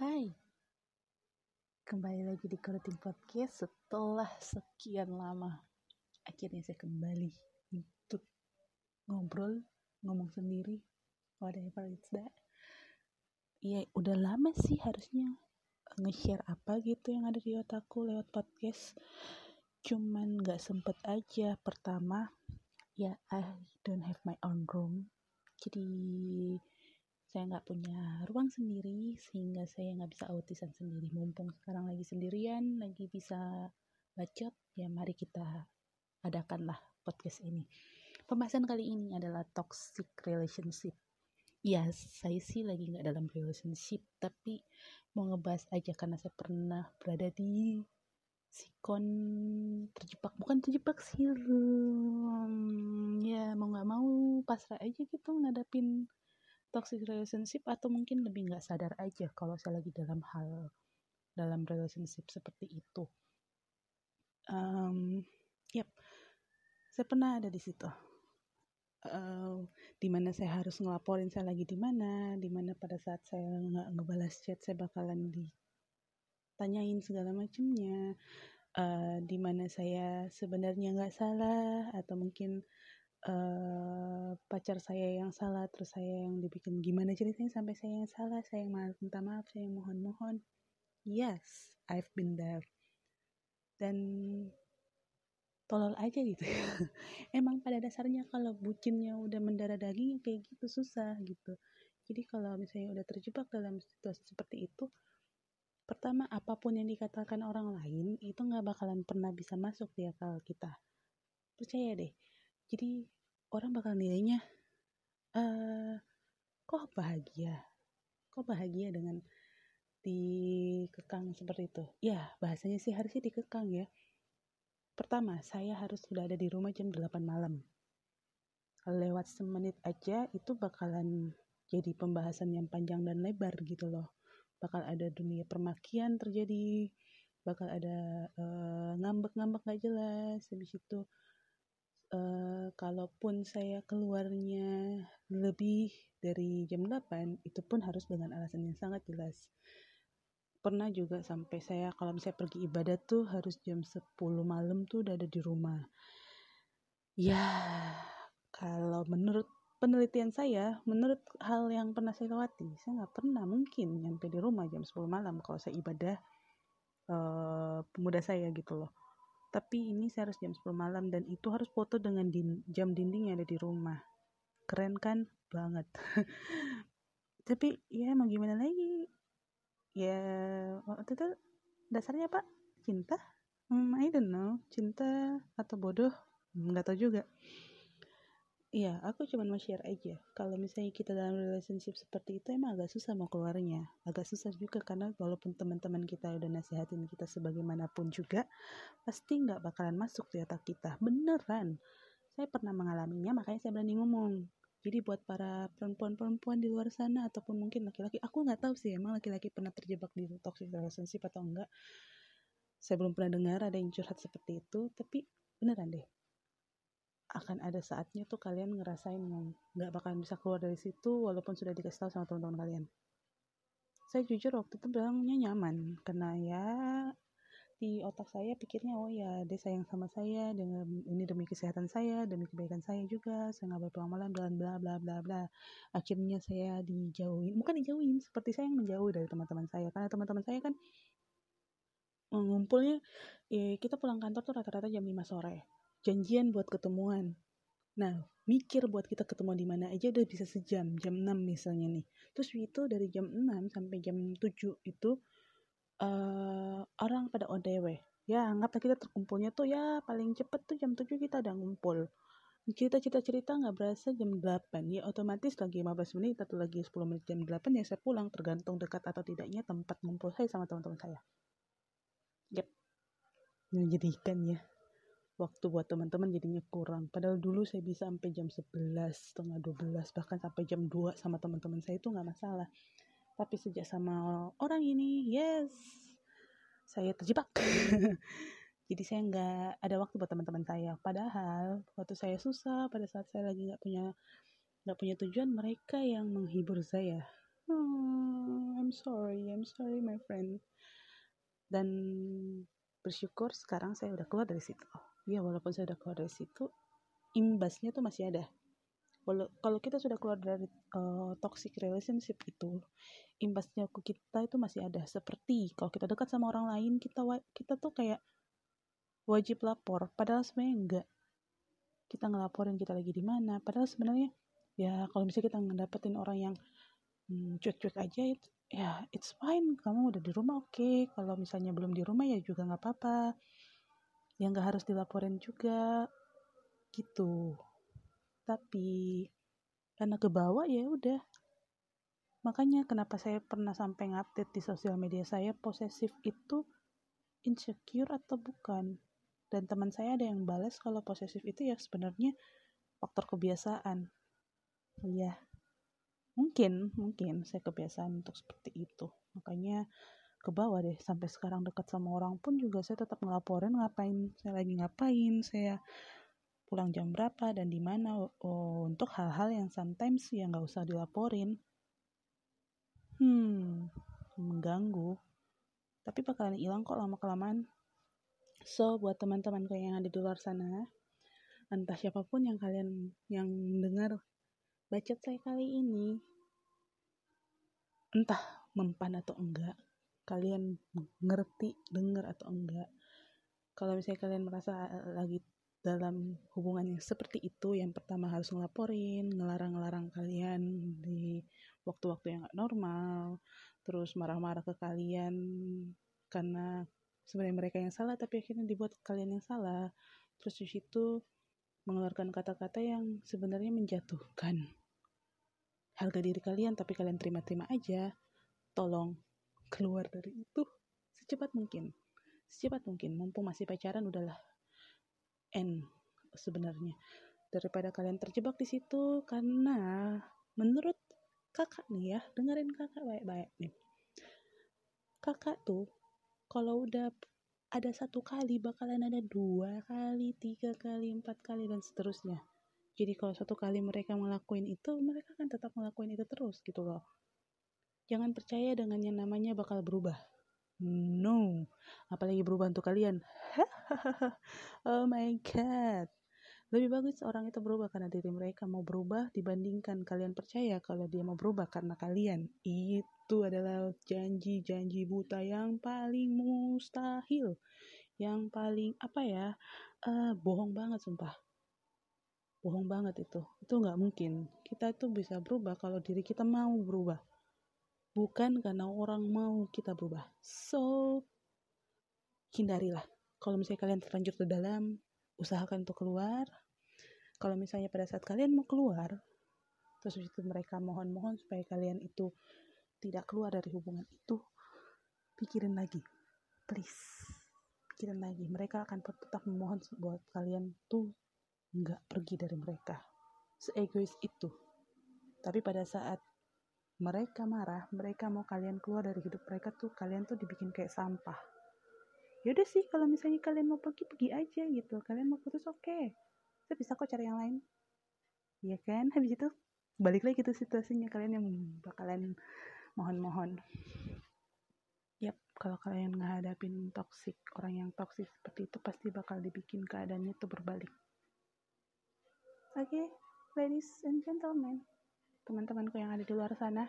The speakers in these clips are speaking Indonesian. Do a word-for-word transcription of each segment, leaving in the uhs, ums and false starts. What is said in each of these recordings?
Hai, kembali lagi di Clothing Podcast setelah sekian lama. Akhirnya saya kembali untuk ngobrol, ngomong sendiri, whatever it's that. Ya udah lama sih harusnya nge-share apa gitu yang ada di otakku lewat podcast. Cuman gak sempet aja. Pertama, ya I don't have my own room. Jadi saya nggak punya ruang sendiri sehingga saya nggak bisa autisan sendiri. Mumpung sekarang lagi sendirian, lagi bisa bacot, ya mari kita adakanlah podcast ini. Pembahasan kali ini adalah toxic relationship. Ya, saya sih lagi nggak dalam relationship, tapi mau ngebahas aja karena saya pernah berada di sikon terjebak, bukan terjebak sih, hmm, ya mau nggak mau pasrah aja gitu ngadapin toxic relationship, atau mungkin lebih nggak sadar aja kalau saya lagi dalam hal dalam relationship seperti itu. Um, yep, saya pernah ada di situ. Uh, dimana saya harus ngelaporin saya lagi di mana, dimana pada saat saya nggak ngebalas chat saya bakalan ditanyain segala macamnya. Uh, dimana saya sebenarnya nggak salah, atau mungkin Uh, pacar saya yang salah, terus saya yang dibikin gimana ceritanya sampai saya yang salah, saya yang minta maaf, saya yang mohon-mohon. Yes, I've been there. Dan tolol aja gitu. Emang pada dasarnya kalau bucinnya udah mendarah daging kayak gitu susah gitu. Jadi kalau misalnya udah terjebak dalam situasi seperti itu, pertama apapun yang dikatakan orang lain itu nggak bakalan pernah bisa masuk di akal kita. Percaya deh. Jadi orang bakal nilainya, uh, kok bahagia, kok bahagia dengan dikekang seperti itu. Ya bahasanya sih harusnya dikekang ya. Pertama, saya harus sudah ada di rumah jam delapan malam. Lewat semenit aja itu bakalan jadi pembahasan yang panjang dan lebar gitu loh. Bakal ada dunia permakian terjadi, bakal ada uh, ngambek-ngambek gak jelas. Habis itu Uh, kalaupun saya keluarnya lebih dari jam delapan, itu pun harus dengan alasan yang sangat jelas. Pernah juga sampai saya kalau misalnya pergi ibadah tuh harus jam sepuluh malam tuh udah ada di rumah. Ya, kalau menurut penelitian saya, menurut hal yang pernah saya lewati, saya nggak pernah mungkin nyampe di rumah jam sepuluh malam kalau saya ibadah uh, pemuda saya gitu loh. Tapi ini saya harus jam sepuluh malam, dan itu harus foto dengan din- jam dinding yang ada di rumah. Keren kan? Banget. Tapi ya mau gimana lagi? Ya waktu itu dasarnya apa? Cinta? Hmm, I don't know. Cinta atau bodoh? Nggak tahu juga. Iya, aku cuma mau share aja. Kalau misalnya kita dalam relationship seperti itu, emang agak susah mau keluarnya. Agak susah juga karena walaupun teman-teman kita udah nasihatin kita sebagaimanapun juga, pasti nggak bakalan masuk di otak kita. Beneran. Saya pernah mengalaminya, makanya saya berani ngomong. Jadi buat para perempuan-perempuan di luar sana, ataupun mungkin laki-laki, aku nggak tahu sih emang laki-laki pernah terjebak di toxic relationship atau enggak. Saya belum pernah dengar ada yang curhat seperti itu, tapi beneran deh. Akan ada saatnya tuh kalian ngerasain yang nggak bakalan bisa keluar dari situ walaupun sudah dikasih tahu sama teman-teman kalian. Saya jujur waktu itu bilangnya nyaman karena ya di otak saya pikirnya, oh ya dia sayang sama saya, dengan ini demi kesehatan saya, demi kebaikan saya juga, saya nggak berpulang malam dan bla bla bla bla. Akhirnya saya dijauhin, bukan dijauhin, seperti saya yang menjauh dari teman-teman saya, karena teman-teman saya kan ngumpulnya, eh, kita pulang kantor tuh rata-rata jam lima sore, janjian buat ketemuan. Nah, mikir buat kita ketemu di mana aja udah bisa sejam, jam enam misalnya nih. Terus itu dari jam enam sampai jam tujuh itu uh, orang pada O T W. Ya, anggaplah kita terkumpulnya tuh ya paling cepet tuh jam tujuh kita udah ngumpul. Cerita-cerita nggak berasa jam delapan. Ya otomatis lagi lima belas menit atau lagi sepuluh menit jam delapan ya saya pulang, tergantung dekat atau tidaknya tempat ngumpul saya sama teman-teman saya. Yep. Menjadikan ya waktu buat teman-teman jadinya kurang. Padahal dulu saya bisa sampai jam sebelas, setengah dua belas, bahkan sampai jam dua sama teman-teman saya itu nggak masalah. Tapi sejak sama orang ini, yes, saya terjebak. Jadi saya nggak ada waktu buat teman-teman saya. Padahal waktu saya susah, pada saat saya lagi nggak punya nggak punya tujuan, mereka yang menghibur saya. Hmm, I'm sorry, I'm sorry my friend. Dan bersyukur sekarang saya udah keluar dari situ. Ya walaupun saya udah keluar dari situ, imbasnya tuh masih ada. Walau kalau kita sudah keluar dari uh, toxic relationship itu, imbasnya ke kita itu masih ada. Seperti kalau kita dekat sama orang lain, kita kita tuh kayak wajib lapor, padahal sebenarnya enggak. Kita ngelaporin kita lagi di mana, padahal sebenarnya ya kalau misalnya kita ngedapetin orang yang hmm, cuek-cuek aja itu ya it's fine, kamu udah di rumah oke, okay. Kalau misalnya belum di rumah ya juga nggak apa-apa, ya nggak harus dilaporin juga gitu. Tapi karena kebawa ya udah, makanya kenapa saya pernah sampai ngupdate di sosial media saya posesif itu insecure atau bukan. Dan teman saya ada yang balas kalau posesif itu ya sebenarnya faktor kebiasaan. Iya, mungkin mungkin saya kebiasaan untuk seperti itu, makanya ke bawah deh sampai sekarang. Dekat sama orang pun juga saya tetap ngelaporin ngapain saya lagi ngapain, saya pulang jam berapa dan di mana, oh, untuk hal-hal yang sometimes ya nggak usah dilaporin. Hmm, mengganggu, tapi bakalan hilang kok lama kelamaan. So buat teman-temanku yang ada di luar sana, entah siapapun yang kalian yang dengar bacot saya kali ini, entah mempan atau enggak, kalian ngerti, dengar atau enggak, kalau misalnya kalian merasa lagi dalam hubungan yang seperti itu, yang pertama harus ngelaporin, ngelarang-ngelarang kalian di waktu-waktu yang gak normal, terus marah-marah ke kalian karena sebenarnya mereka yang salah tapi akhirnya dibuat kalian yang salah, terus di situ mengeluarkan kata-kata yang sebenarnya menjatuhkan harga diri kalian tapi kalian terima-terima aja. Tolong keluar dari itu secepat mungkin, secepat mungkin, mumpung masih pacaran udahlah end sebenarnya, daripada kalian terjebak di situ. Karena menurut kakak nih ya, dengerin kakak baik-baik nih, kakak tuh kalau udah ada satu kali bakalan ada dua kali, tiga kali, empat kali dan seterusnya. Jadi kalau satu kali mereka ngelakuin itu, mereka akan tetap ngelakuin itu terus gitu loh. Jangan percaya dengan yang namanya bakal berubah. No, apalagi berubah untuk kalian. Oh my god. Lebih bagus orang itu berubah karena diri mereka mau berubah dibandingkan kalian percaya kalau dia mau berubah karena kalian. Itu adalah janji-janji buta yang paling mustahil. Yang paling apa ya, uh, bohong banget sumpah. Bohong banget itu. Itu gak mungkin. Kita itu bisa berubah kalau diri kita mau berubah, bukan karena orang mau kita berubah. So, hindarilah. Kalau misalnya kalian terlanjur ke dalam, usahakan untuk keluar. Kalau misalnya pada saat kalian mau keluar, terus itu mereka mohon-mohon supaya kalian itu tidak keluar dari hubungan itu, pikirin lagi, please, pikirin lagi. Mereka akan tetap memohon buat kalian tuh nggak pergi dari mereka, se-egois itu. Tapi pada saat mereka marah, mereka mau kalian keluar dari hidup mereka tuh, kalian tuh dibikin kayak sampah. Yaudah sih, kalau misalnya kalian mau pergi, pergi aja gitu. Kalian mau putus, oke, okay. Saya bisa kok cari yang lain. Iya kan? Habis itu balik lagi tuh situasinya, kalian yang bakalan mohon-mohon. Yap, kalau kalian ngehadapin toksik, orang yang toksik seperti itu, pasti bakal dibikin keadaannya tuh berbalik. Oke, okay, ladies and gentlemen, teman-temanku yang ada di luar sana,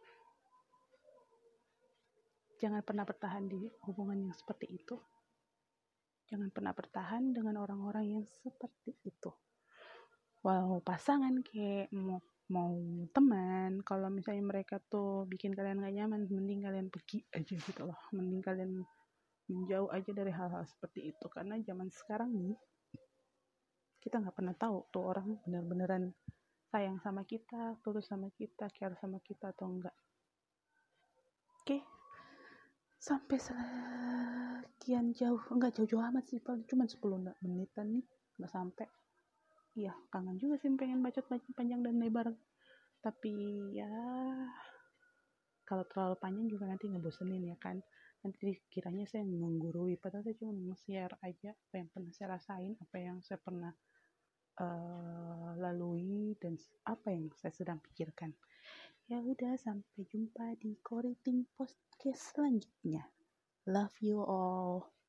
jangan pernah bertahan di hubungan yang seperti itu. Jangan pernah bertahan dengan orang-orang yang seperti itu. Wow, pasangan kayak mau mau teman, kalau misalnya mereka tuh bikin kalian gak nyaman, mending kalian pergi aja gitu loh. Mending kalian menjauh aja dari hal-hal seperti itu. Karena zaman sekarang nih, kita gak pernah tahu tuh orang benar-beneran sayang sama kita, tulus sama kita, care sama kita atau enggak. Oke, okay. Sampai sekian jauh, enggak jauh-jauh amat sih, paling cuma sepuluh menitan nih, gak sampai. Iya, kangen juga sih pengen bacot panjang dan lebar. Tapi ya, kalau terlalu panjang juga nanti ngebosenin ya kan. Nanti kiranya saya menggurui, padahal saya cuma nge-share aja apa yang pernah saya rasain, apa yang saya pernah uh, lalui dan apa yang saya sedang pikirkan. Ya udah, sampai jumpa di Koriting Podcast selanjutnya. Love you all.